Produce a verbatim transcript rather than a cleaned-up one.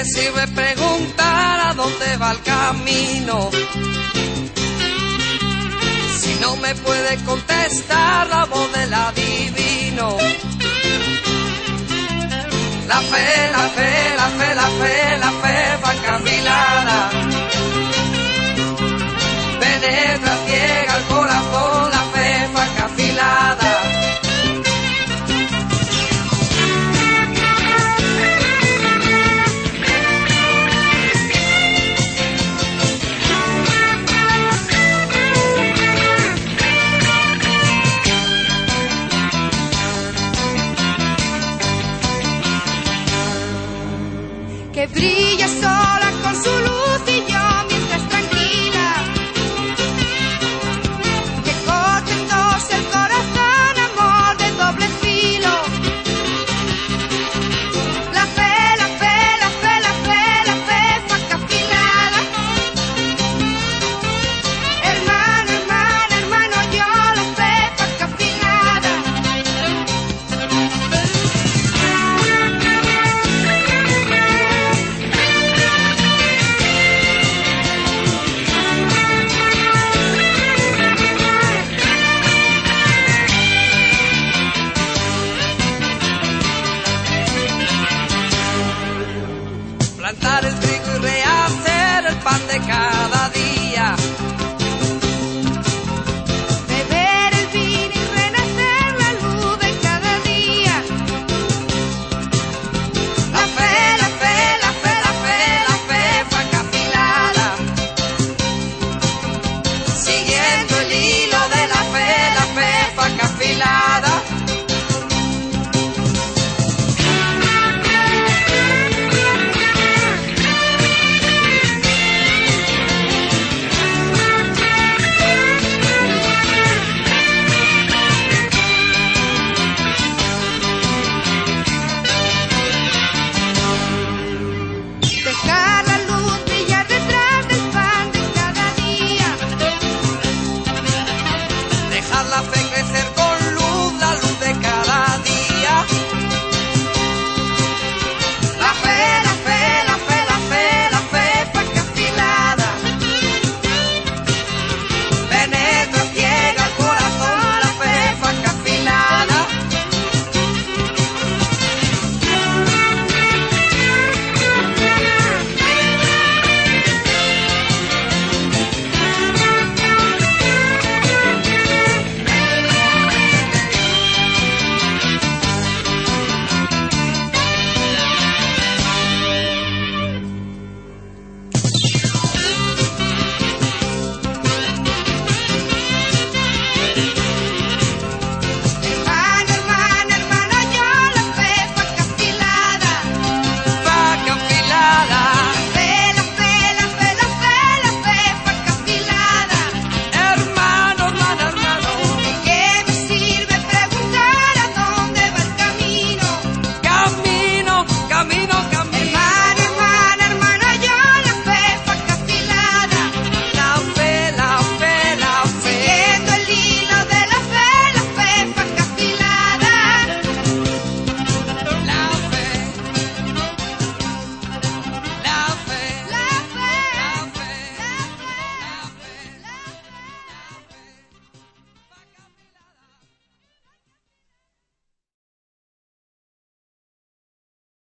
me sirve preguntar a dónde va el camino si no me puede contestar la voz del adivino? La fe, la fe, la fe, la fe, la fe va encandilada, penetra ciega el corazón, la fe va encandilada. Que brilla sola con su luz y yo mientras tranquila, que corta en dos el corazón, amor de doble filo. La fe, la fe, la fe, la fe, la fe faca afilada. Hermano, hermano, hermano, yo la fe faca afilada. Plantar el trigo y rehacer el pan de cada día.